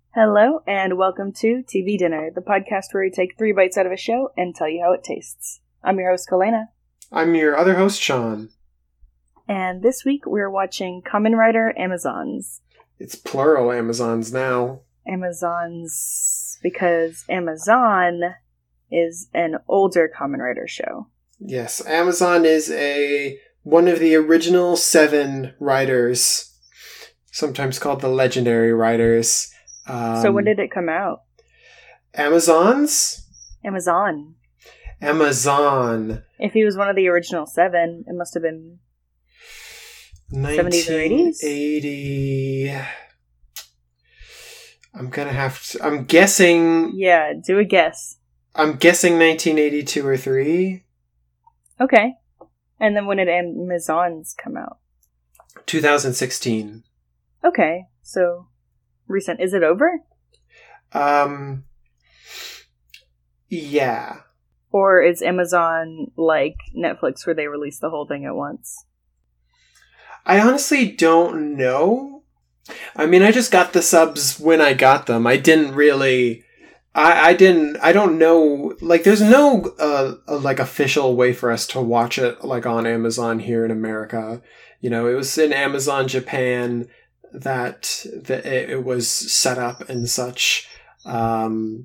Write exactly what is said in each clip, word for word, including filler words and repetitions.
Hello, and welcome to T V Dinner, the podcast where we take three bites out of a show and tell you how it tastes. I'm your host, Kalena. I'm your other host, Sean. And this week we're watching Kamen Rider Amazons. It's plural Amazons now. Amazons, because Amazon is an older Kamen Rider show. Yes, Amazon is a one of the original seven riders, sometimes called the legendary riders. Um, so when did it come out? Amazons? Amazon. Amazon. If he was one of the original seven, it must have been seventies or eighties? eighty. I'm gonna have to... I'm guessing... Yeah, do a guess. I'm guessing nineteen eighty-two or three. Okay. And then when did Amazons come out? two thousand sixteen. Okay, so... recent. Is it over? Um, yeah. Or is Amazon like Netflix where they release the whole thing at once? I honestly don't know. I mean, I just got the subs when I got them. I didn't really... I, I didn't... I don't know... Like, there's no, uh, uh, like, official way for us to watch it, like, on Amazon here in America. You know, it was in Amazon Japan... that that it was set up and such. Um,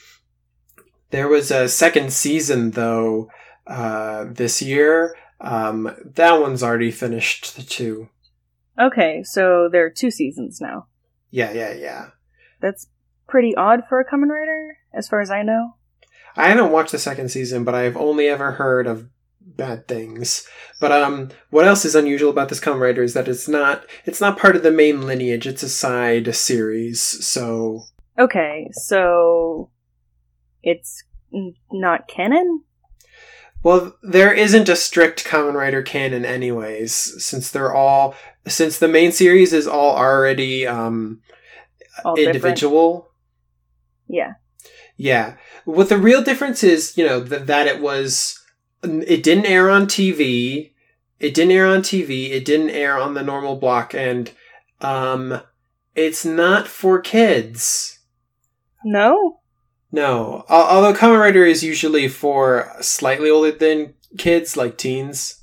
there was a second season, though, uh, this year. Um, that one's already finished, too. Okay, so there are two seasons now. Yeah, yeah, yeah. That's pretty odd for a Kamen Rider, as far as I know. I haven't watched the second season, but I've only ever heard of bad things. But um what else is unusual about this Kamen Rider is that it's not it's not part of the main lineage, it's a side series. So okay, so it's n- not canon? Well, there isn't a strict Kamen Rider canon anyways, since they're all since the main series is all already um all individual. Different. Yeah. Yeah. What the real difference is, you know, th- that it was It didn't air on T V. It didn't air on T V. It didn't air on the normal block. And um, it's not for kids. No? No. Al- although Kamen Rider is usually for slightly older than kids, like teens.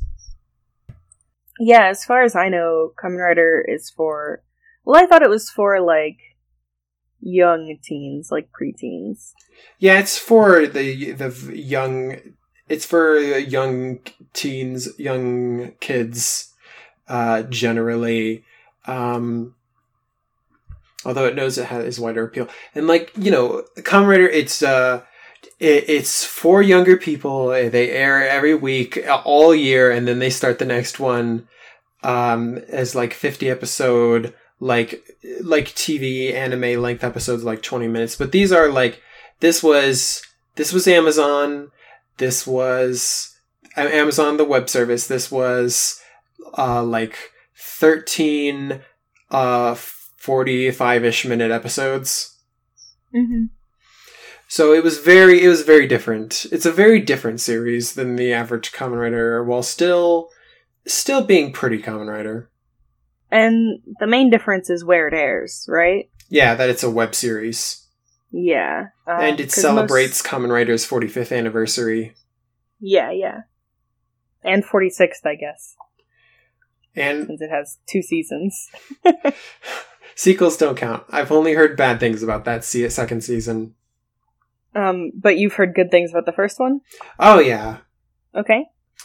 Yeah, as far as I know, Kamen Rider is for... Well, I thought it was for, like, young teens, like preteens. Yeah, it's for the the young... It's for young teens, young kids, uh, generally. Um, although it knows it has wider appeal. And like, you know, Kamen Rider, it's, uh, it, it's for younger people. They air every week, all year, and then they start the next one, um, as like fifty episode, like, like T V anime length episodes, like twenty minutes. But these are like, this was, this was Amazon. This was Amazon, the web service. This was uh, like thirteen uh, forty-five-ish minute episodes. Mm-hmm. So it was very, it was very different. It's a very different series than the average Kamen Rider, while still, still being pretty Kamen Rider. And the main difference is where it airs, right? Yeah, that it's a web series. Yeah. Um, and it celebrates most... Kamen Rider's forty-fifth anniversary. Yeah, yeah. And forty-sixth, I guess. And since it has two seasons. Sequels don't count. I've only heard bad things about that se- second season. Um, but you've heard good things about the first one? Oh, yeah. Okay.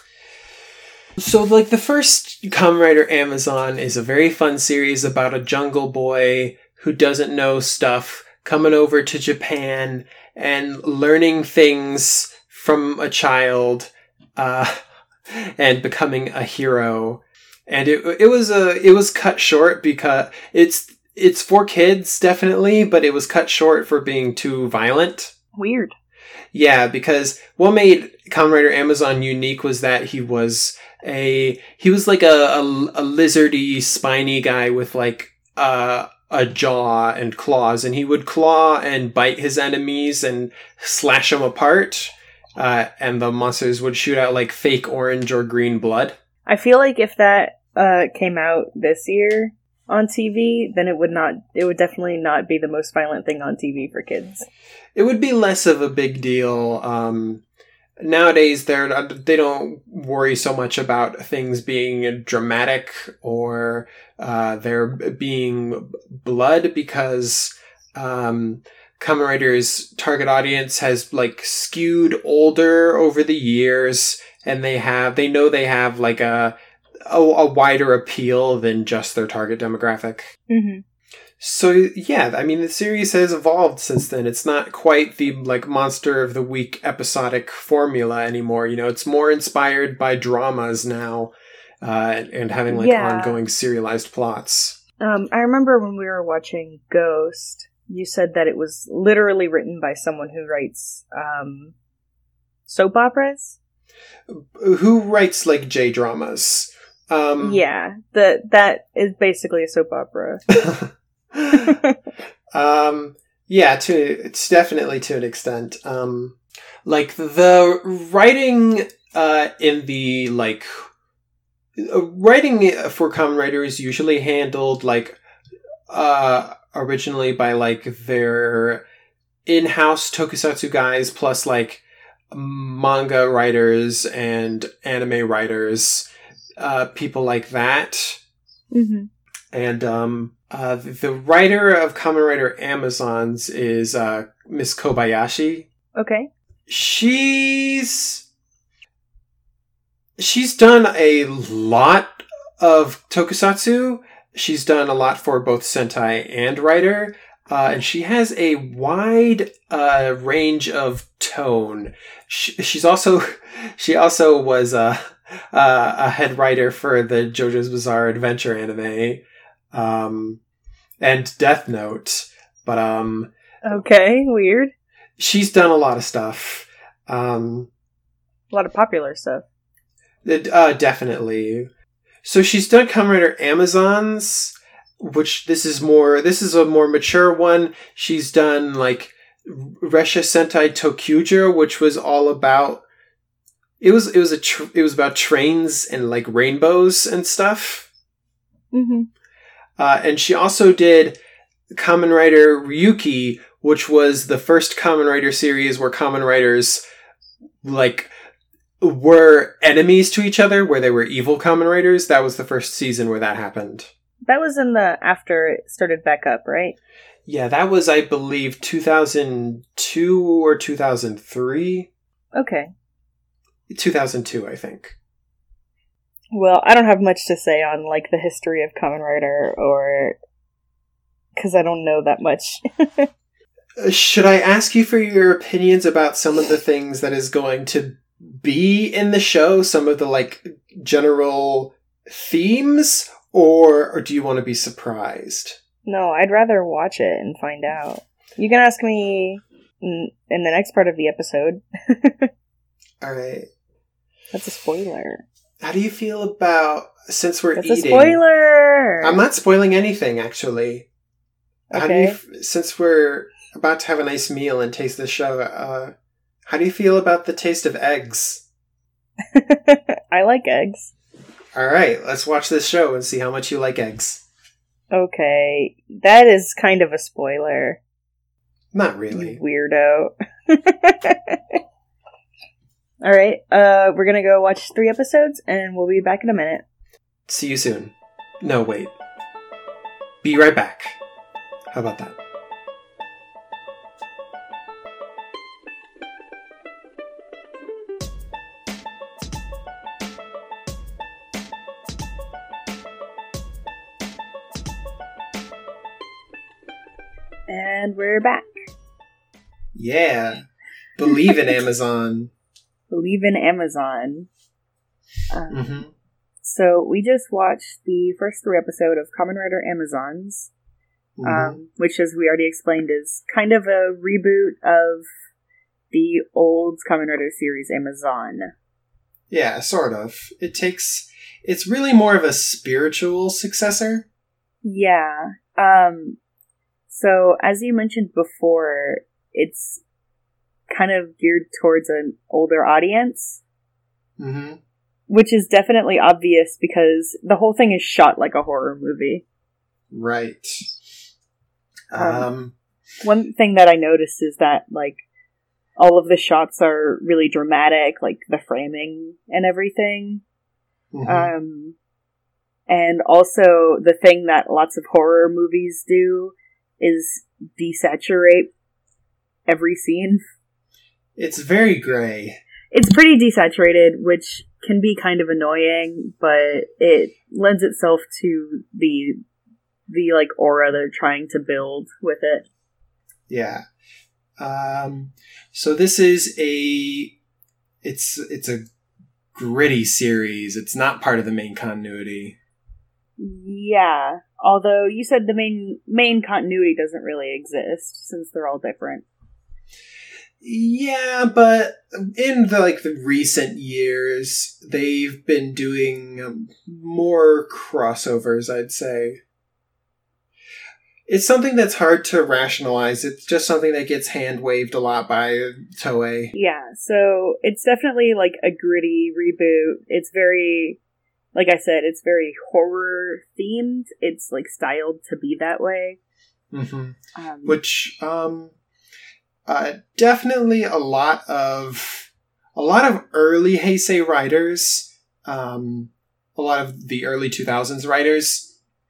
So, like, the first Kamen Rider Amazon is a very fun series about a jungle boy who doesn't know stuff, coming over to Japan and learning things from a child, uh, and becoming a hero. And it it was a it was cut short because it's it's for kids definitely, but it was cut short for being too violent. Weird. Yeah, because what made Kamen Rider Amazon unique was that he was a he was like a a, a lizardy, spiny guy with like uh a jaw and claws, and he would claw and bite his enemies and slash them apart, uh, and the monsters would shoot out like fake orange or green blood. I feel like if that uh, came out this year on T V, then it would not. It would definitely not be the most violent thing on T V for kids. It would be less of a big deal. Um, nowadays, they're they don't worry so much about things being dramatic or uh, there being blood because um, Kamen Rider's target audience has like skewed older over the years, and they have they know they have like a a, a wider appeal than just their target demographic. Mm-hmm. So, yeah, I mean, the series has evolved since then. It's not quite the, like, Monster of the Week episodic formula anymore. You know, it's more inspired by dramas now uh, and, and having, like, Yeah. ongoing serialized plots. Um, I remember when we were watching Ghost, you said that it was literally written by someone who writes um, soap operas? Who writes, like, J-dramas? Um, Yeah, the, that is basically a soap opera. um, yeah, to it's definitely to an extent. Um, like the writing uh, in the like uh, writing for Kamen Rider is usually handled like uh, originally by like their in-house tokusatsu guys plus like manga writers and anime writers, uh, people like that. Mm-hmm. And um, uh, the writer of Kamen Rider Amazons is uh, Miss Kobayashi. Okay. She's she's done a lot of tokusatsu. She's done a lot for both Sentai and Rider. Uh, and she has a wide uh, range of tone. She, she's also she also was uh, uh, a head writer for the JoJo's Bizarre Adventure anime. Um, and Death Note, but, um... Okay, weird. She's done a lot of stuff. Um... A lot of popular stuff. Uh, definitely. So she's done Kamen Rider Amazons, which this is more, this is a more mature one. She's done, like, Resha Sentai Tokyuja, which was all about, it was, it was a, tr- it was about trains and, like, rainbows and stuff. Mm-hmm. Uh, and she also did Kamen Rider Ryuki, which was the first Kamen Rider series where Kamen Riders, like, were enemies to each other, where they were evil Kamen Riders. That was the first season where that happened. That was in the after it started back up, right? Yeah, that was, I believe, two thousand two or two thousand three. Okay. two thousand two, I think. Well, I don't have much to say on, like, the history of Kamen Rider, or... because I don't know that much. Uh, should I ask you for your opinions about some of the things that is going to be in the show? Some of the, like, general themes? Or, or do you want to be surprised? No, I'd rather watch it and find out. You can ask me in, in the next part of the episode. Alright. That's a spoiler. How do you feel about, since we're That's eating... a spoiler! I'm not spoiling anything, actually. How do you, Okay. f- since we're about to have a nice meal and taste the show, uh, how do you feel about the taste of eggs? I like eggs. Alright, let's watch this show and see how much you like eggs. Okay, that is kind of a spoiler. Not You really. weirdo. Alright, uh, we're gonna go watch three episodes, and we'll be back in a minute. See you soon. No, wait. Be right back. How about that? And we're back. Yeah. Believe in Amazon. Believe in Amazon. Um, Mm-hmm. So we just watched the first three episodes of Kamen Rider Amazons, Mm-hmm. um, which, as we already explained, is kind of a reboot of the old Kamen Rider series Amazon. Yeah, sort of. It takes... It's really more of a spiritual successor. Yeah. Um, so, as you mentioned before, it's kind of geared towards an older audience, Mm-hmm. which is definitely obvious because the whole thing is shot like a horror movie. Right. Um, Um, one thing that I noticed is that, like, all of the shots are really dramatic, like the framing and everything. mhm. Um, and also the thing that lots of horror movies do is desaturate every scene. It's very gray. It's pretty desaturated, which can be kind of annoying, but it lends itself to the the like aura they're trying to build with it. Yeah. Um, so this is a it's it's a gritty series. It's not part of the main continuity. Yeah, although you said the main main continuity doesn't really exist since they're all different. Yeah, but in the like the recent years, they've been doing um, more crossovers, I'd say. It's something that's hard to rationalize. It's just something that gets hand-waved a lot by Toei. Yeah, so it's definitely like a gritty reboot. It's very, like I said, it's very horror themed. It's like styled to be that way. Mm-hmm. Um, Which, um, uh, definitely a lot of, a lot of early Heisei writers, um, a lot of the early two thousands writers,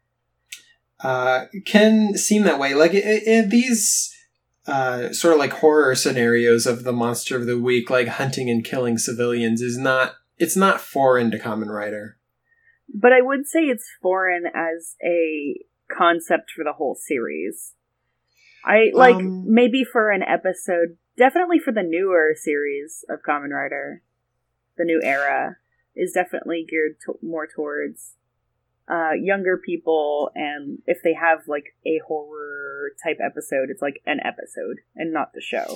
uh, can seem that way. Like, it, it, these, uh, sort of like horror scenarios of the monster of the week, like hunting and killing civilians, is not, it's not foreign to Kamen Rider. but I would say it's foreign as a concept for the whole series. I, like, Um, maybe for an episode, definitely for the newer series of Kamen Rider, the new era, is definitely geared to- more towards uh, younger people, and if they have, like, a horror type episode, it's like an episode, and not the show.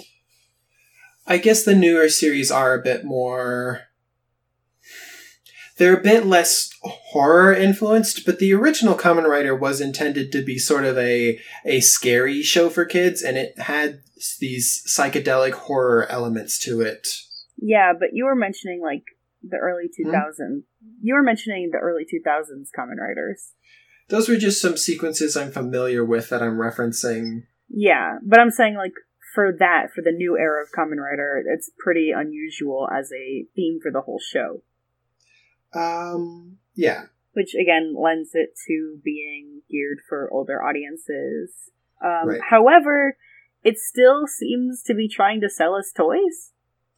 I guess the newer series are a bit more... They're a bit less horror influenced, but the original Kamen Rider was intended to be sort of a a scary show for kids, and it had these psychedelic horror elements to it. Yeah, but you were mentioning, like, the early two thousands. Hmm? You were mentioning the early two thousands Kamen Riders. Those were just some sequences I'm familiar with that I'm referencing. Yeah, but I'm saying, like, for that, for the new era of Kamen Rider, it's pretty unusual as a theme for the whole show. Um, yeah. Which, again, lends it to being geared for older audiences. Um, Right. However, it still seems to be trying to sell us toys.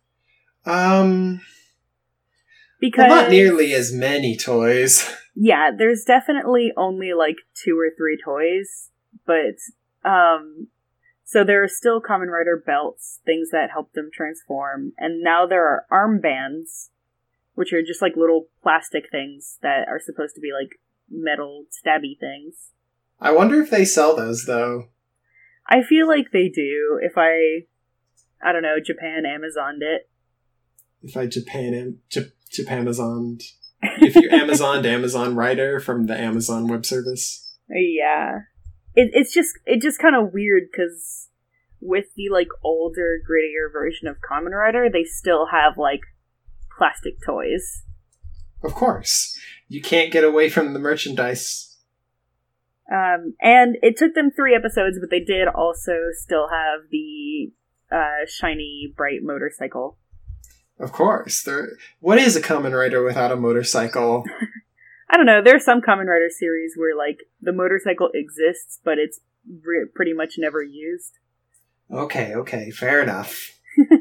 Um, Because, well, not nearly as many toys. yeah, there's definitely only, like, two or three toys, but, um, so there are still Kamen Rider belts, things that help them transform, and now there are armbands, which are just, like, little plastic things that are supposed to be, like, metal stabby things. I wonder if they sell those, though. I feel like they do. If I, I don't know, Japan Amazoned it. If I Japan J- Japanazoned. If you Amazoned Amazon Rider from the Amazon web service. Yeah. It, it's just, it just kind of weird, because with the, like, older, grittier version of Kamen Rider, they still have, like, plastic toys. Of course. You can't get away from the merchandise. Um, and it took them three episodes, but they did also still have the uh, shiny, bright motorcycle. Of course. There. What is a Kamen Rider without a motorcycle? I don't know, there are some Kamen Rider series where, like, the motorcycle exists, but it's re- pretty much never used. Okay, okay, fair enough.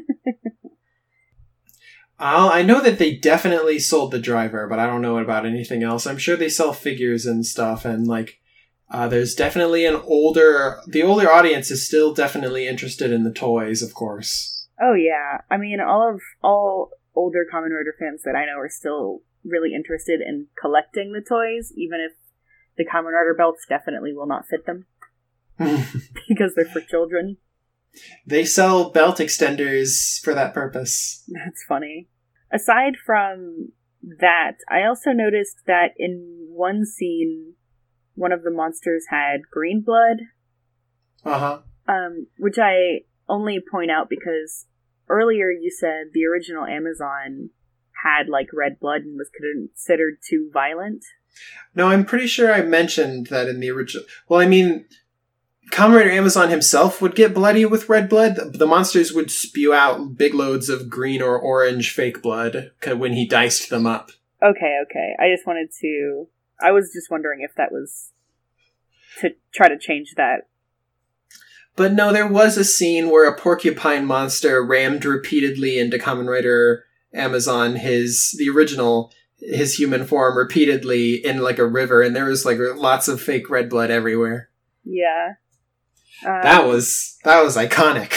I'll, I know that they definitely sold the driver, but I don't know about anything else. I'm sure they sell figures and stuff, and, like, uh, there's definitely an older... The older audience is still definitely interested in the toys, of course. Oh yeah, I mean, all of all older Kamen Rider fans that I know are still really interested in collecting the toys, even if the Kamen Rider belts definitely will not fit them because they're for children. They sell belt extenders for that purpose. That's funny. Aside from that, I also noticed that in one scene, one of the monsters had green blood. Uh-huh. Um, which I only point out because earlier you said the original Amazon had, like, red blood and was considered too violent No, I'm pretty sure I mentioned that in the original. Well, I mean, Kamen Rider Amazon himself would get bloody with red blood. The monsters would spew out big loads of green or orange fake blood when he diced them up. Okay, okay. I just wanted to... I was just wondering if that was to try to change that. But no, there was a scene where a porcupine monster rammed repeatedly into Kamen Rider Amazon, his the original, his human form, repeatedly in like a river, and there was like lots of fake red blood everywhere. Yeah. Um, that was that was iconic.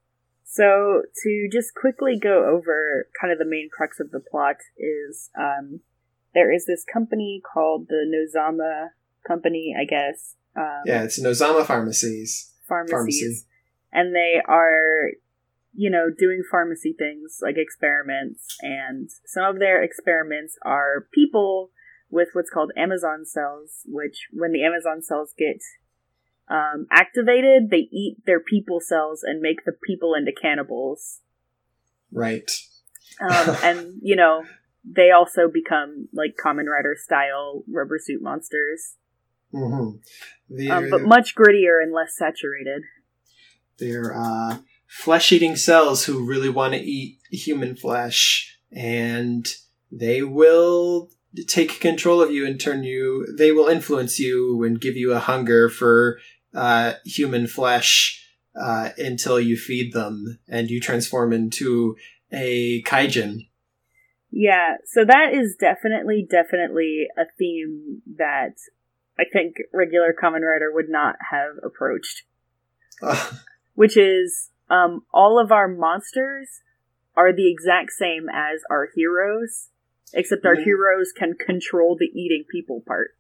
So to just quickly go over kind of the main crux of the plot is um, there is this company called the Nozama Company, I guess. Um, yeah, it's Nozama Pharmacies. Pharmacies. Pharmacy. And they are, you know, doing pharmacy things like experiments. And some of their experiments are people with what's called Amazon cells, which when the Amazon cells get um, activated, they eat their people cells and make the people into cannibals. Right. Um, and, you know, they also become like Kamen Rider style rubber suit monsters. Mm-hmm. Um, but much grittier and less saturated. They're uh, flesh-eating cells who really want to eat human flesh, and they will take control of you and turn you... They will influence you and give you a hunger for uh, human flesh uh, until you feed them, and you transform into a kaijin. Yeah, so that is definitely, definitely a theme that I think regular Kamen Rider would not have approached. Uh. Which is, um, all of our monsters are the exact same as our heroes, except our mm. heroes can control the eating people part.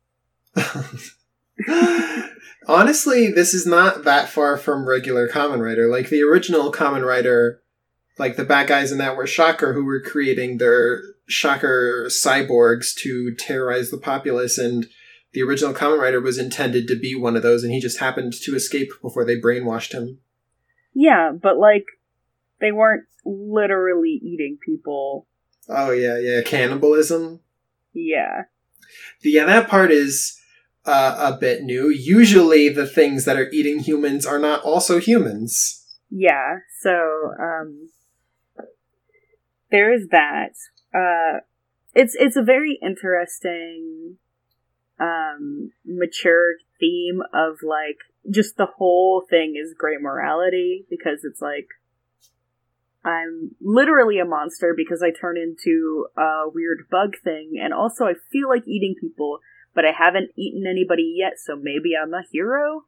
Honestly, this is not that far from regular Kamen Rider. Like, the original Kamen Rider, like, the bad guys in that were Shocker, who were creating their Shocker cyborgs to terrorize the populace, and the original Kamen Rider was intended to be one of those, and he just happened to escape before they brainwashed him. Yeah, but, like, they weren't literally eating people. Oh, yeah, yeah, cannibalism? Yeah. Yeah, that part is uh, a bit new. Usually the things that are eating humans are not also humans. Yeah, so, um, there is that. Uh, it's, it's a very interesting... Um, mature theme of, like, just the whole thing is gray morality, because it's like, I'm literally a monster because I turn into a weird bug thing, and also I feel like eating people, but I haven't eaten anybody yet, so maybe I'm a hero?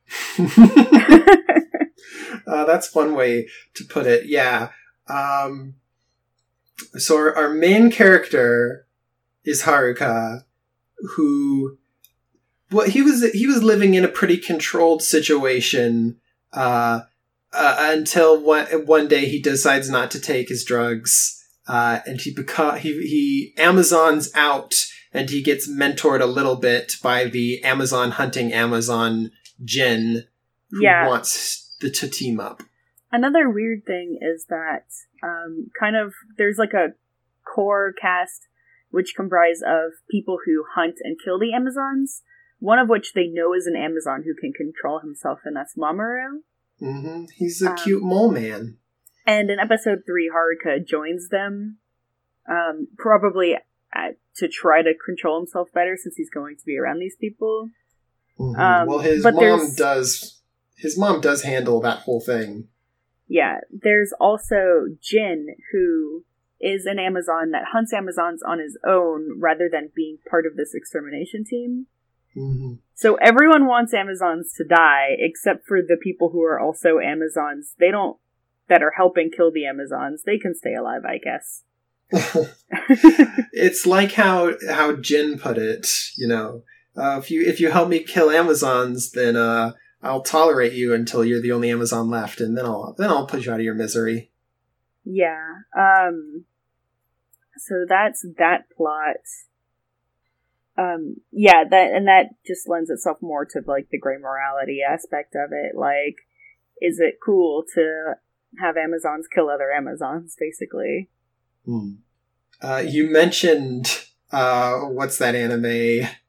uh, that's one way to put it, yeah. Um, so our, our main character is Haruka, who, well, he was he was living in a pretty controlled situation uh, uh, until one one day he decides not to take his drugs, uh, and he beca- he he Amazons out, and he gets mentored a little bit by the Amazon hunting Amazon Jin, who yeah. wants the, to team up. Another weird thing is that um, kind of there's like a core cast which comprise of people who hunt and kill the Amazons, one of which they know is an Amazon who can control himself, and that's Mamoru. Mm-hmm. He's a um, cute mole man. And in episode three, Haruka joins them, um, probably at, to try to control himself better, since he's going to be around these people. Mm-hmm. Um, well, his but mom there's... does. His mom does handle that whole thing. Yeah, there's also Jin, who is an Amazon that hunts Amazons on his own rather than being part of this extermination team. Mm-hmm. So everyone wants Amazons to die, except for the people who are also Amazons. They don't, that are helping kill the Amazons. They can stay alive, I guess. It's like how how Jin put it, you know. Uh, if you if you help me kill Amazons, then uh, I'll tolerate you until you're the only Amazon left, and then I'll then I'll put you out of your misery. Yeah. Um, so that's that plot. Um, yeah, that, and that just lends itself more to, like, the gray morality aspect of it. Like, is it cool to have Amazons kill other Amazons, basically? Hmm. Uh, you mentioned, uh, what's that anime?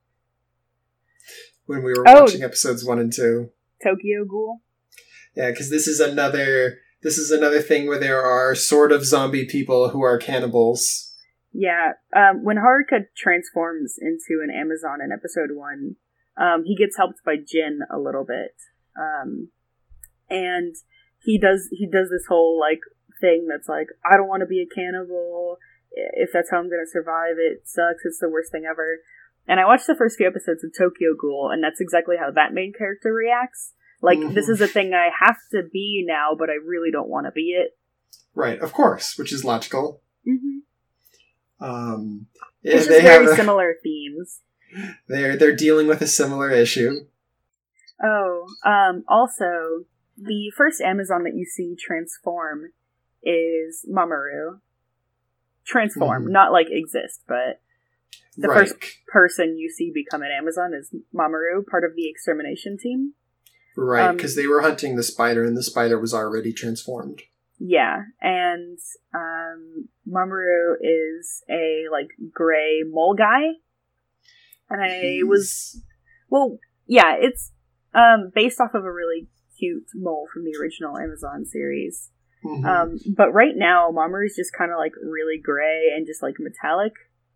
when we were Oh. watching episodes one and two. Tokyo Ghoul. Yeah, because this is another this is another thing where there are sort of zombie people who are cannibals. Yeah, um, when Haruka transforms into an Amazon in episode one, um, he gets helped by Jin a little bit, um, and he does he does this whole like thing that's like, I don't want to be a cannibal. If that's how I'm going to survive, it sucks. It's the worst thing ever. And I watched the first few episodes of Tokyo Ghoul, and that's exactly how that main character reacts. Like, mm-hmm. This is a thing I have to be now, but I really don't want to be it. Right, of course, which is logical. Mm-hmm. Um, it's they just very have, similar themes. They're they're dealing with a similar issue. Oh, um, also, the first Amazon that you see transform is Mamoru. Transform, mm-hmm. not like exist, but the right. first person you see become an Amazon is Mamoru, part of the extermination team. Right, because um, they were hunting the spider, and the spider was already transformed. Yeah, and um, Mamoru is a, like, gray mole guy. And I He's... was... Well, yeah, it's um, based off of a really cute mole from the original Amazon series. Mm-hmm. Um, but right now, Mamoru is just kind of, like, really gray and just, like, metallic.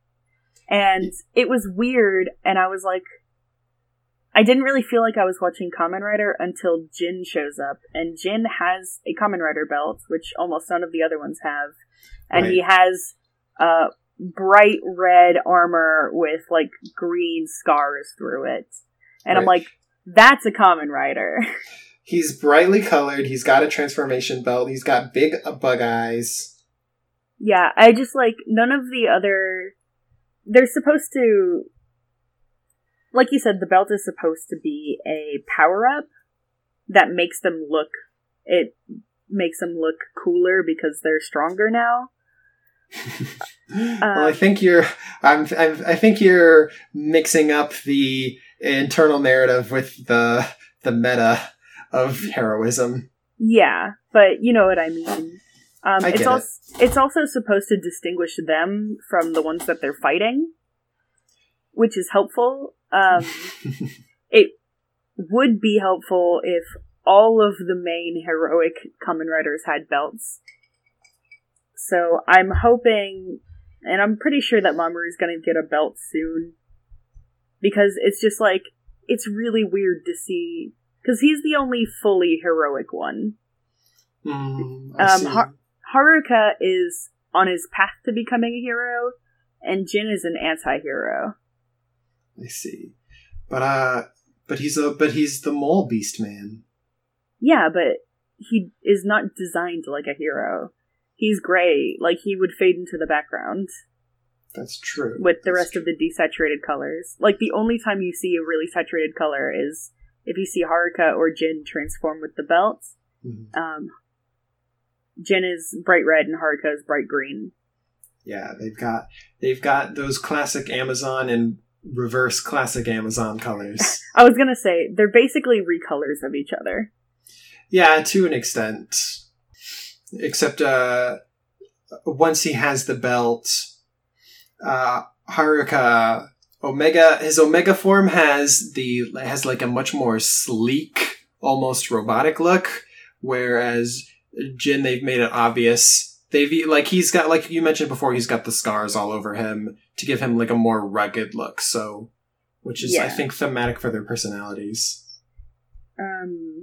And it was weird, and I was like... I didn't really feel like I was watching Kamen Rider until Jin shows up. And Jin has a Kamen Rider belt, which almost none of the other ones have. And right. he has uh, bright red armor with, like, green scars through it. And right. I'm like, that's a Kamen Rider. He's brightly colored, he's got a transformation belt, he's got big bug eyes. Yeah, I just, like, none of the other... They're supposed to... Like you said, the belt is supposed to be a power-up that makes them look... It makes them look cooler because they're stronger now. well, um, I think you're... I'm, I'm, I think you're mixing up the internal narrative with the the meta of heroism. Yeah, but you know what I mean. Um, I it's get also it. It's also supposed to distinguish them from the ones that they're fighting, which is helpful. Um, it would be helpful if all of the main heroic Kamen Riders had belts. So I'm hoping, and I'm pretty sure that Mamoru is going to get a belt soon, because it's just like, it's really weird to see, because he's the only fully heroic one. Mm, I um, see. Ha- Haruka is on his path to becoming a hero, and Jin is an anti-hero. I see, but uh, but he's a but he's the mole beast man. Yeah, but he is not designed like a hero. He's gray, like he would fade into the background. That's true. With the That's rest true. of the desaturated colors. Like the only time you see a really saturated color is if you see Haruka or Jin transform with the belt. Mm-hmm. Um, Jin is bright red and Haruka is bright green. Yeah, they've got they've got those classic Amazon and reverse classic Amazon colors. I was gonna say, they're basically recolors of each other. Yeah, to an extent. Except, uh, once he has the belt, uh, Haruka, Omega, his Omega form has the, has like a much more sleek, almost robotic look, whereas Jin, they've made it obvious. They've, like, he's got, like you mentioned before, he's got the scars all over him to give him, like, a more rugged look, so, which is, yeah. I think, thematic for their personalities. Um,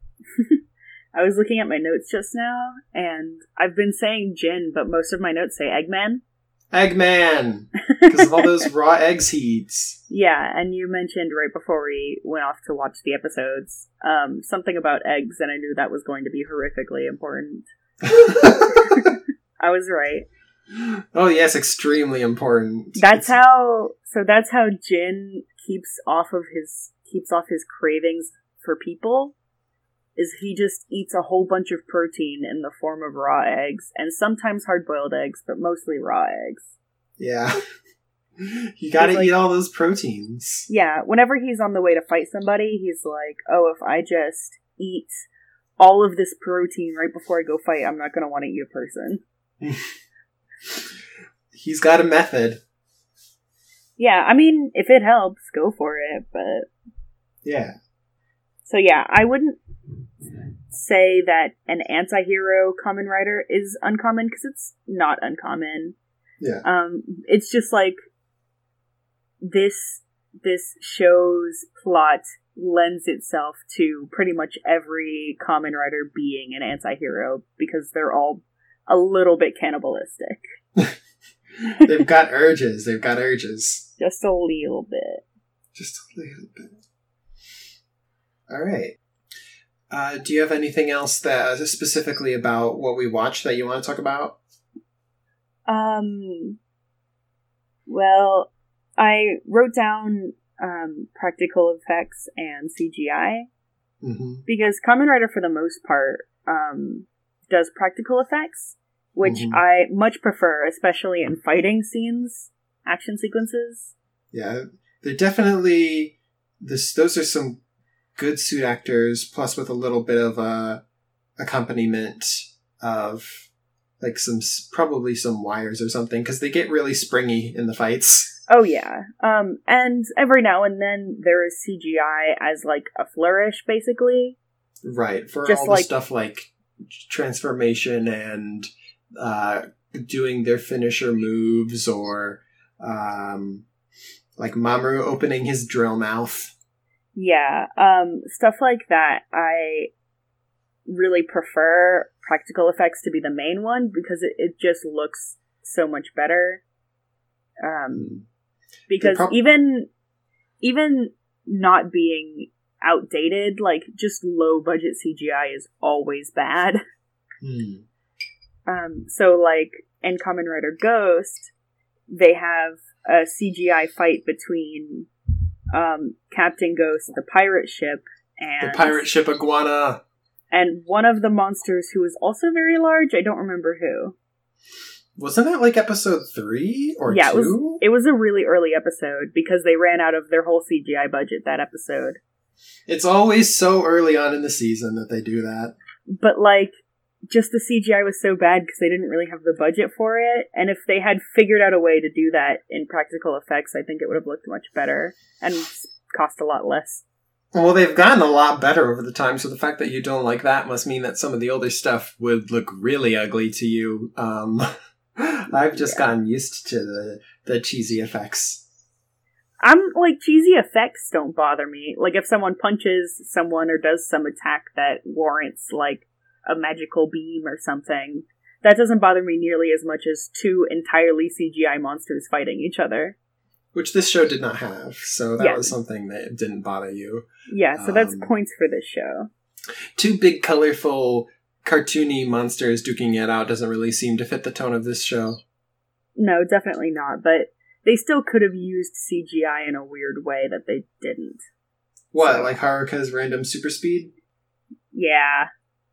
I was looking at my notes just now, and I've been saying Jin, but most of my notes say Eggman. Eggman! Because of all those raw eggs he eats. Yeah, and you mentioned right before we went off to watch the episodes, um, something about eggs, and I knew that was going to be horrifically important. I was right. Oh yes, extremely important. That's it's... how. So that's how Jin keeps off of his keeps off his cravings for people. Is he just eats a whole bunch of protein in the form of raw eggs, and sometimes hard-boiled eggs, but mostly raw eggs. Yeah, you gotta like, eat all those proteins. Yeah, whenever he's on the way to fight somebody, he's like, "Oh, if I just eat all of this protein right before I go fight, I'm not going to want to eat a person." He's got a method. Yeah, I mean, if it helps, go for it, but... Yeah. So yeah, I wouldn't say that an anti-hero Kamen Rider is uncommon, because it's not uncommon. Yeah. Um, it's just like this this show's plot lends itself to pretty much every Kamen Rider being an anti-hero, because they're all a little bit cannibalistic. They've got urges. They've got urges. Just a little bit. Just a little bit. All right. Uh, do you have anything else that specifically about what we watched that you want to talk about? Um. Well, I wrote down um, practical effects and C G I, mm-hmm. because Kamen Rider, for the most part, um, does practical effects, which mm-hmm. I much prefer, especially in fighting scenes, action sequences. Yeah, they're definitely this. Those are some good suit actors, plus with a little bit of a accompaniment of like some probably some wires or something, because they get really springy in the fights. Oh yeah, um, and every now and then there is C G I as like a flourish, basically. Right, for Just all like, the stuff like transformation and uh, doing their finisher moves, or um, like Mamoru opening his drill mouth. Yeah, um, stuff like that. I really prefer practical effects to be the main one, because it, it just looks so much better. Um, because prob- even even not being outdated, like just low budget C G I is always bad. Mm. Um, so like in Kamen Rider Ghost, they have a C G I fight between um, Captain Ghost, the pirate ship, and the pirate ship Iguana, and one of the monsters who is also very large. I don't remember who. Wasn't that like episode three or yeah, two? It was, it was a really early episode, because they ran out of their whole C G I budget that episode. It's always so early on in the season that they do that. But, like, just the C G I was so bad because they didn't really have the budget for it, and if they had figured out a way to do that in practical effects, I think it would have looked much better, and cost a lot less. Well, they've gotten a lot better over the time, so the fact that you don't like that must mean that some of the older stuff would look really ugly to you. Um... I've just yeah. gotten used to the, the cheesy effects. I'm, like, cheesy effects don't bother me. Like, if someone punches someone or does some attack that warrants, like, a magical beam or something, that doesn't bother me nearly as much as two entirely C G I monsters fighting each other. Which this show did not have, so that yeah. was something that didn't bother you. Yeah, so um, that's points for this show. Two big, colorful, cartoony monsters duking it out doesn't really seem to fit the tone of this show. No, definitely not, but they still could have used C G I in a weird way that they didn't. What, so. Like Haruka's random super speed? Yeah.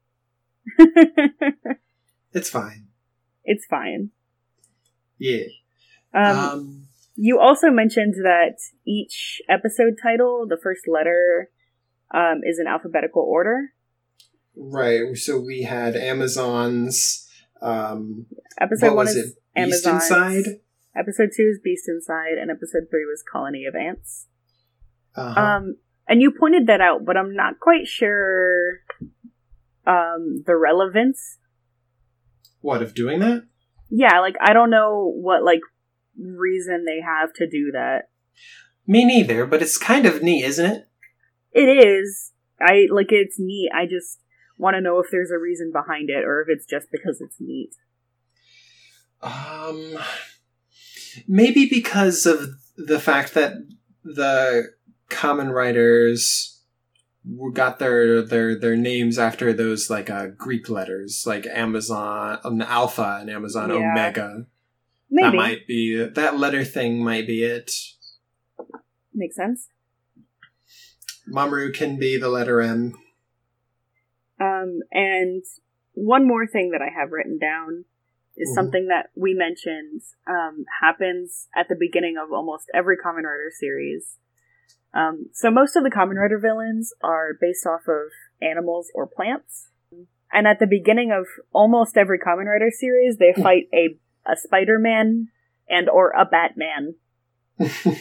It's fine. It's fine. Yeah. Um, um, you also mentioned that each episode title, the first letter, um, is in alphabetical order. Right, so we had Amazon's, um, episode one is it? Beast Inside? Episode two is Beast Inside, and episode three was Colony of Ants. Uh-huh. Um, and you pointed that out, but I'm not quite sure, um, the relevance. What, of doing that? Yeah, like, I don't know what, like, reason they have to do that. Me neither, but it's kind of neat, isn't it? It is. I, like, it's neat. I just want to know if there's a reason behind it, or if it's just because it's neat. Um, maybe because of the fact that the Kamen Riders got their their their names after those like uh, Greek letters, like Amazon, um, Alpha, and Amazon yeah. Omega. Maybe that might be that letter thing. Might be it. Makes sense. Mamoru can be the letter M. Um, and one more thing that I have written down is mm-hmm. something that we mentioned um, happens at the beginning of almost every Kamen Rider series. Um, so most of the Kamen Rider villains are based off of animals or plants. And at the beginning of almost every Kamen Rider series, they fight a, a Spider-Man and or a Batman.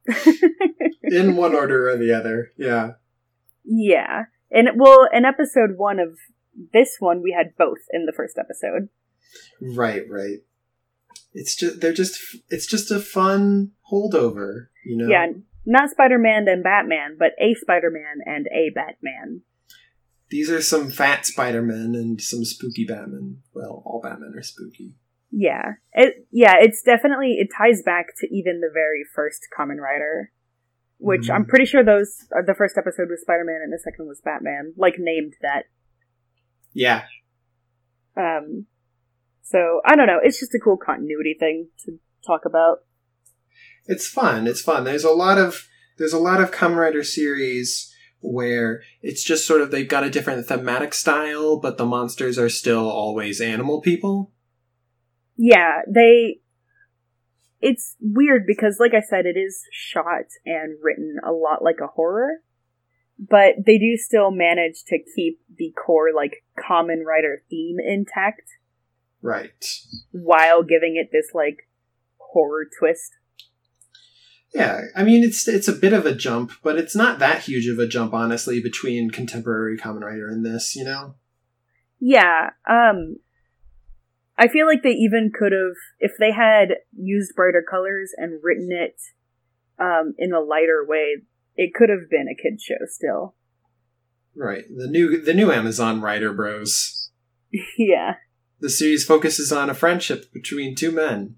In one order or the other, yeah. Yeah. And, well, in episode one of this one, we had both in the first episode. Right, right. It's just, they're just, it's just a fun holdover, you know? Yeah, not Spider-Man and Batman, but a Spider-Man and a Batman. These are some fat Spider-Men and some spooky Batman. Well, all Batmen are spooky. Yeah. It, yeah, it's definitely, it ties back to even the very first Kamen Rider, which mm-hmm. I'm pretty sure those, uh, the first episode was Spider-Man and the second was Batman, like named that. Yeah. Um, so, I don't know, it's just a cool continuity thing to talk about. It's fun, it's fun. There's a lot of, there's a lot of Kamen Rider series where it's just sort of, they've got a different thematic style, but the monsters are still always animal people. Yeah, they... It's weird because, like I said, it is shot and written a lot like a horror, but they do still manage to keep the core, like, Kamen Rider theme intact. Right. While giving it this, like, horror twist. Yeah, I mean, it's it's a bit of a jump, but it's not that huge of a jump, honestly, between contemporary Kamen Rider and this, you know? Yeah, um... I feel like they even could have, if they had used brighter colors and written it um, in a lighter way, it could have been a kid's show still. Right. The new the new Amazon Rider Bros. Yeah. The series focuses on a friendship between two men.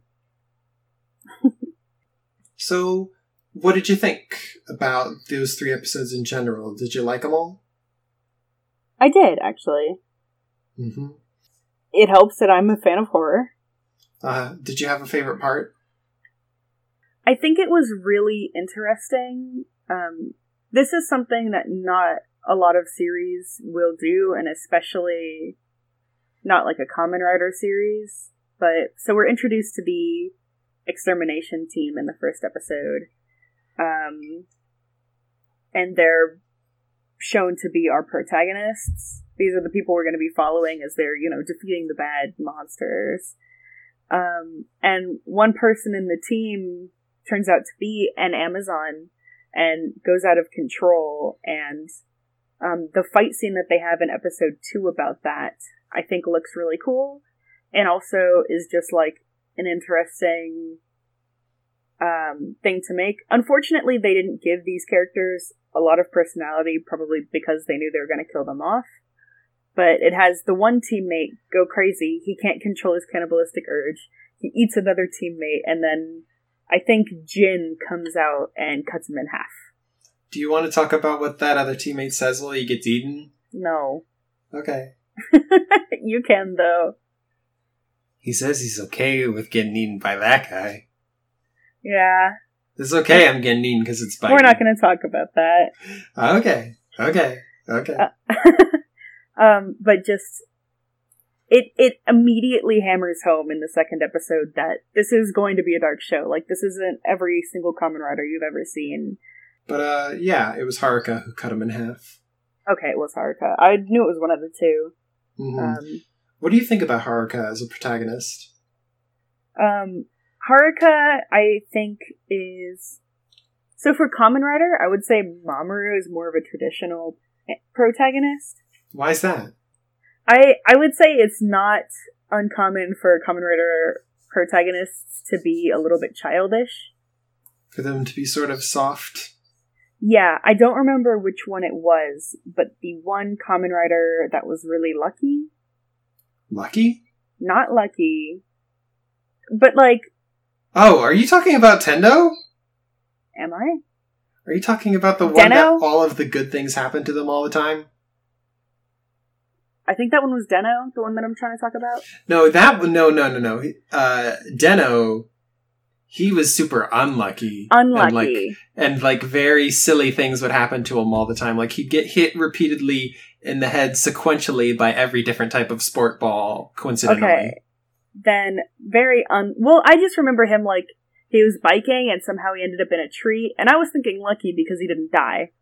So, what did you think about those three episodes in general? Did you like them all? I did, actually. Mm-hmm. It helps that I'm a fan of horror. Uh, did you have a favorite part? I think it was really interesting. Um, this is something that not a lot of series will do, and especially not like a Kamen Rider series. But so we're introduced to the extermination team in the first episode. Um, and they're shown to be our protagonists. These are the people we're going to be following as they're, you know, defeating the bad monsters. Um, and one person in the team turns out to be an Amazon and goes out of control. And um, the fight scene that they have in episode two about that, I think looks really cool. And also is just like an interesting um, thing to make. Unfortunately, they didn't give these characters a lot of personality, probably because they knew they were going to kill them off. But it has the one teammate go crazy. He can't control his cannibalistic urge. He eats another teammate, and then I think Jin comes out and cuts him in half. Do you want to talk about what that other teammate says while he gets eaten? No. Okay. You can, though. He says he's okay with getting eaten by that guy. Yeah. It's okay, I'm getting eaten because it's biting. We're not going to talk about that. Okay. Okay. Okay. Uh- Um, but just, it, it immediately hammers home in the second episode that this is going to be a dark show. Like, this isn't every single Kamen Rider you've ever seen. But, uh, yeah, it was Haruka who cut him in half. Okay, it was Haruka. I knew it was one of the two. Mm-hmm. Um, what do you think about Haruka as a protagonist? Um, Haruka, I think, is... So for Kamen Rider, I would say Mamoru is more of a traditional protagonist. Why is that? I I would say it's not uncommon for Kamen Rider protagonists to be a little bit childish. For them to be sort of soft? Yeah, I don't remember which one it was, but the one Kamen Rider that was really lucky. Lucky? Not lucky. But like... Oh, are you talking about Tendo? Am I? Are you talking about the Deno? one that all of the good things happen to them all the time? I think that one was Deno, the one that I'm trying to talk about. No, that one, no, no, no, no. Uh, Deno, he was super unlucky. Unlucky. And like, and like very silly things would happen to him all the time. Like he'd get hit repeatedly in the head sequentially by every different type of sport ball, coincidentally. Okay. Then very un... Well, I just remember him like, he was biking and somehow he ended up in a tree. And I was thinking lucky because he didn't die.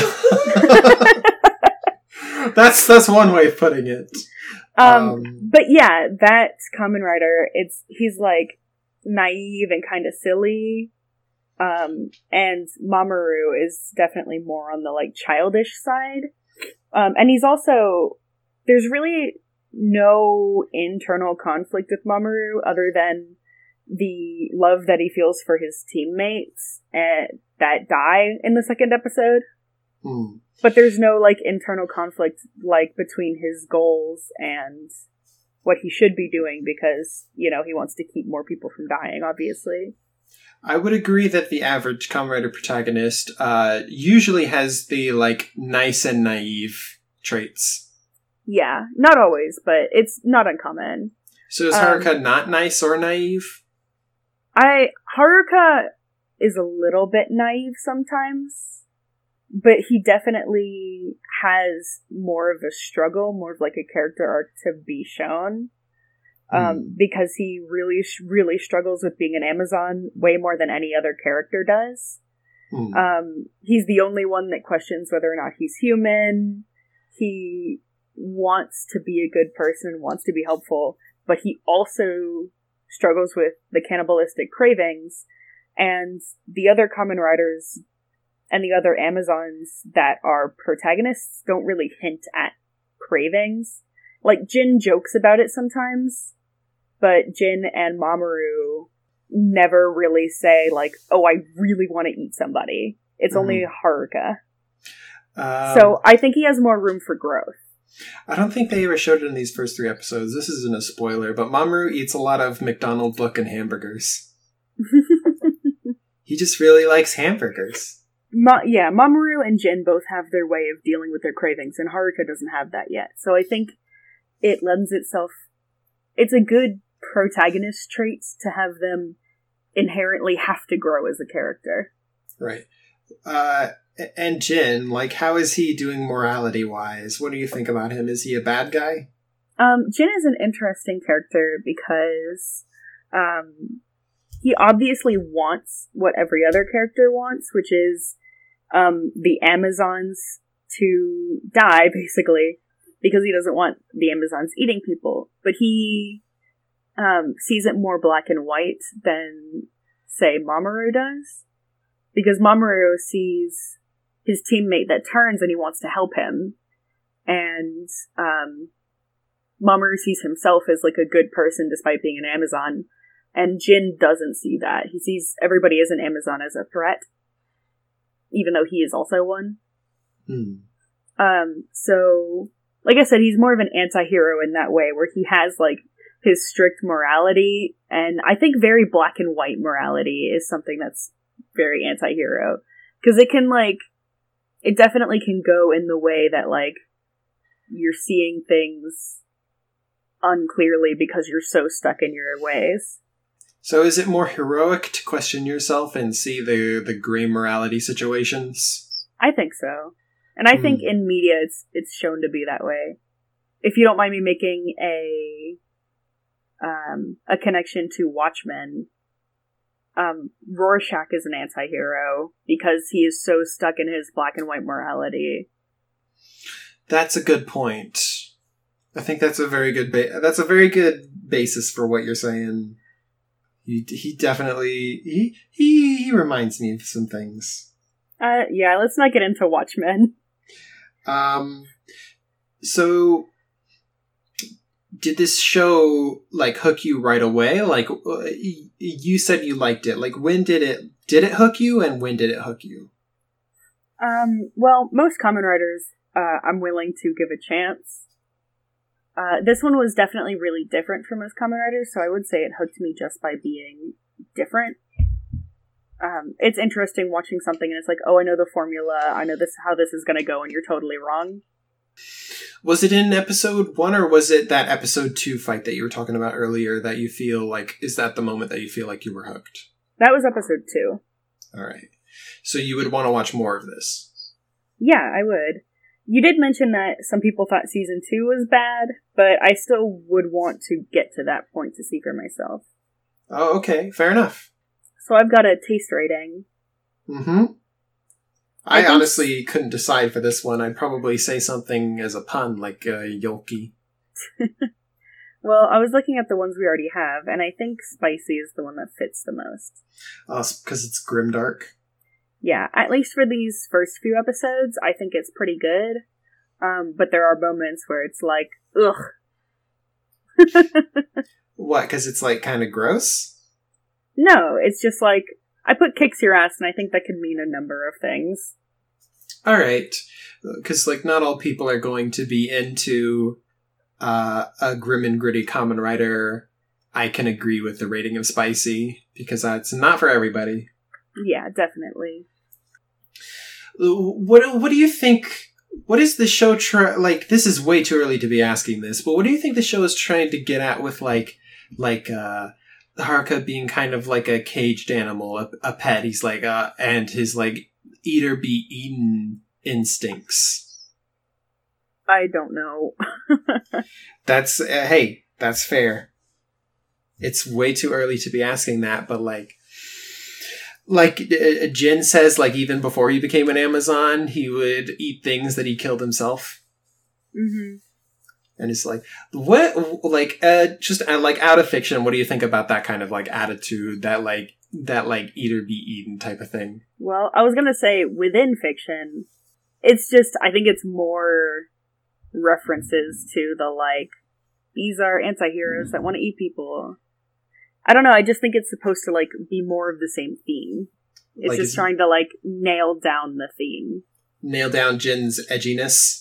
That's that's one way of putting it. Um, um, but yeah, that Kamen Rider, it's he's like naive and kind of silly, Um, and Mamoru is definitely more on the, like, childish side. Um, and he's also... There's really no internal conflict with Mamoru other than the love that he feels for his teammates and that die in the second episode. Mm. But there's no, like, internal conflict, like, between his goals and what he should be doing because, you know, he wants to keep more people from dying, obviously. I would agree that the average Kamen Rider protagonist uh, usually has the, like, nice and naive traits. Yeah, not always, but it's not uncommon. So is Haruka um, not nice or naive? I Haruka is a little bit naive sometimes, but he definitely has more of a struggle, more of like a character arc to be shown. Um, mm. Because he really, really struggles with being an Amazon way more than any other character does. Mm. Um, he's the only one that questions whether or not he's human. He wants to be a good person, wants to be helpful, but he also struggles with the cannibalistic cravings, and the other Kamen Riders and the other Amazons that are protagonists don't really hint at cravings. Like, Jin jokes about it sometimes, but Jin and Mamoru never really say, like, oh, I really want to eat somebody. It's mm. only Haruka. Um, so I think he has more room for growth. I don't think they ever showed it in these first three episodes. This isn't a spoiler, but Mamoru eats a lot of McDonald's looking hamburgers. He just really likes hamburgers. Ma- yeah, Mamoru and Jin both have their way of dealing with their cravings, and Haruka doesn't have that yet. So I think it lends itself... It's a good protagonist trait to have them inherently have to grow as a character. Right. Uh... And Jin, like, how is he doing morality-wise? What do you think about him? Is he a bad guy? Um, Jin is an interesting character because um, he obviously wants what every other character wants, which is um, the Amazons to die, basically, because he doesn't want the Amazons eating people. But he um, sees it more black and white than, say, Mamoru does. Because Mamoru sees his teammate that turns and he wants to help him. And um, Mamoru sees himself as like a good person despite being an Amazon. And Jin doesn't see that. He sees everybody as an Amazon as a threat, even though he is also one. Hmm. Um, so, like I said, he's more of an anti-hero in that way, where he has like his strict morality, and I think very black and white morality is something that's very anti-hero. Because it can like, it definitely can go in the way that like, you're seeing things unclearly because you're so stuck in your ways. So is it more heroic to question yourself and see the, the gray morality situations? I think so. And I hmm. think in media it's it's shown to be that way. If you don't mind me making a um, a connection to Watchmen, um, Rorschach is an anti-hero because he is so stuck in his black and white morality. That's a good point. I think that's a very good ba- that's a very good basis for what you're saying. He he definitely he he he reminds me of some things. Uh yeah, let's not get into Watchmen. Um so did this show like hook you right away? Like you said you liked it. Like when did it did it hook you and when did it hook you? Um well, most Kamen Riders uh I'm willing to give a chance. Uh, this one was definitely really different from most Kamen Riders, so I would say it hooked me just by being different. Um, it's interesting watching something and it's like, oh, I know the formula, I know this how this is going to go, and you're totally wrong. Was it in episode one, or was it that episode two fight that you were talking about earlier that you feel like, is that the moment that you feel like you were hooked? That was episode two. Alright. So you would want to watch more of this? Yeah, I would. You did mention that some people thought season two was bad, but I still would want to get to that point to see for myself. Oh, okay. Fair enough. So I've got a taste rating. Mm-hmm. I, I honestly think... couldn't decide for this one. I'd probably say something as a pun, like uh, Yolki. Well, I was looking at the ones we already have, and I think Spicy is the one that fits the most. Uh, because it's grimdark. Yeah, at least for these first few episodes, I think it's pretty good. Um, but there are moments where it's like, ugh. What, because it's, like, kind of gross? No, it's just like, I put kicks your ass, and I think that could mean a number of things. Alright. Because, like, not all people are going to be into uh, a grim and gritty Kamen Rider. I can agree with the rating of Spicy, because that's not for everybody. Yeah, definitely. What, what do you think... What is the show try... Like, this is way too early to be asking this, but what do you think the show is trying to get at with, like, like, uh, Haruka being kind of like a caged animal, a, a pet? He's like, uh, and his, like, eat or be eaten instincts. I don't know. That's, uh, hey, that's fair. It's way too early to be asking that, but, like, Like, uh, Jin says, like, even before he became an Amazon, he would eat things that he killed himself. Mm-hmm. And it's like, what, like, uh, just, uh, like, out of fiction, what do you think about that kind of, like, attitude, that, like, that, like, eat or be eaten type of thing? Well, I was gonna say, within fiction, it's just, I think it's more references to the, like, these are anti-heroes that want to eat people. I don't know, I just think it's supposed to, like, be more of the same theme. It's like, just trying to, like, nail down the theme. Nail down Jin's edginess?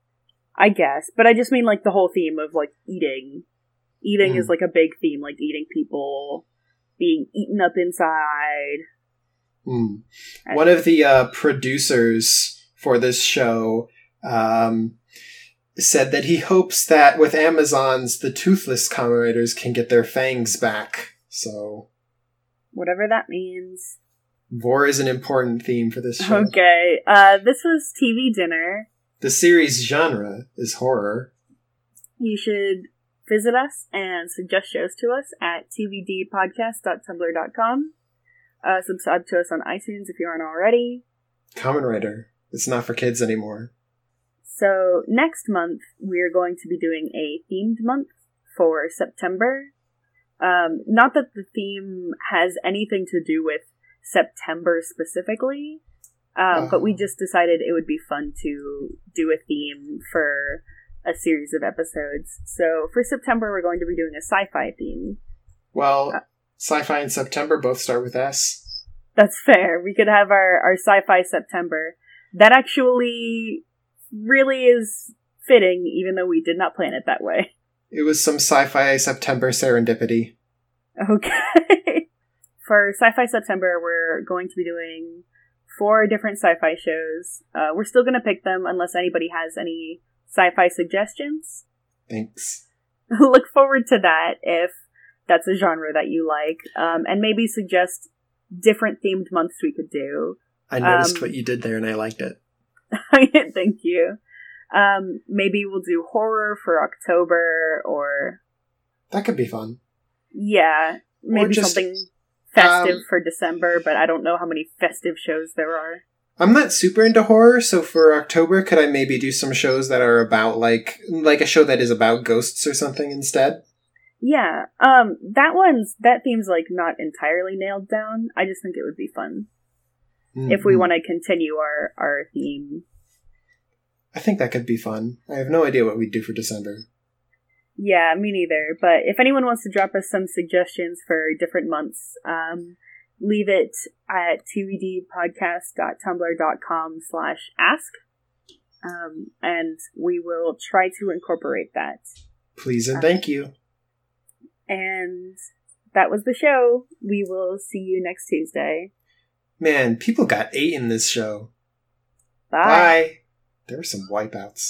I guess. But I just mean, like, the whole theme of, like, eating. Eating mm. is, like, a big theme, like, eating people, being eaten up inside. Mm. One of the uh, producers for this show um, said that he hopes that with Amazons, the toothless Kamen Riders can get their fangs back. So, whatever that means. Vor is an important theme for this show. Okay, uh, this was T V Dinner. The series genre is horror. You should visit us and suggest shows to us at t v d podcast dot tumblr dot com. Uh, subscribe to us on iTunes if you aren't already. Kamen Rider. It's not for kids anymore. So, next month, we're going to be doing a themed month for September. Um, not that the theme has anything to do with September specifically, um, uh, but we just decided it would be fun to do a theme for a series of episodes. So for September, we're going to be doing a sci-fi theme. Well, uh, sci-fi and September both start with S. That's fair. We could have our, our sci-fi September. That actually really is fitting, even though we did not plan it that way. It was some sci-fi September serendipity. Okay. For Sci-Fi September, we're going to be doing four different sci-fi shows. Uh, we're still going to pick them unless anybody has any sci-fi suggestions. Thanks. Look forward to that if that's a genre that you like. Um, and maybe suggest different themed months we could do. I noticed um, what you did there and I liked it. Thank you. Um, maybe we'll do horror for October, or... That could be fun. Yeah, maybe just, something festive um, for December, but I don't know how many festive shows there are. I'm not super into horror, so for October, could I maybe do some shows that are about, like, like a show that is about ghosts or something instead? Yeah, um, that one's, that theme's, like, not entirely nailed down. I just think it would be fun. Mm-hmm. If we want to continue our, our theme. I think that could be fun. I have no idea what we'd do for December. Yeah, me neither. But if anyone wants to drop us some suggestions for different months, um, leave it at t v d podcast dot tumblr dot com slash ask. Um, and we will try to incorporate that. Please and thank you. And that was the show. We will see you next Tuesday. Man, people got eight in this show. Bye. Bye. There were some wipeouts.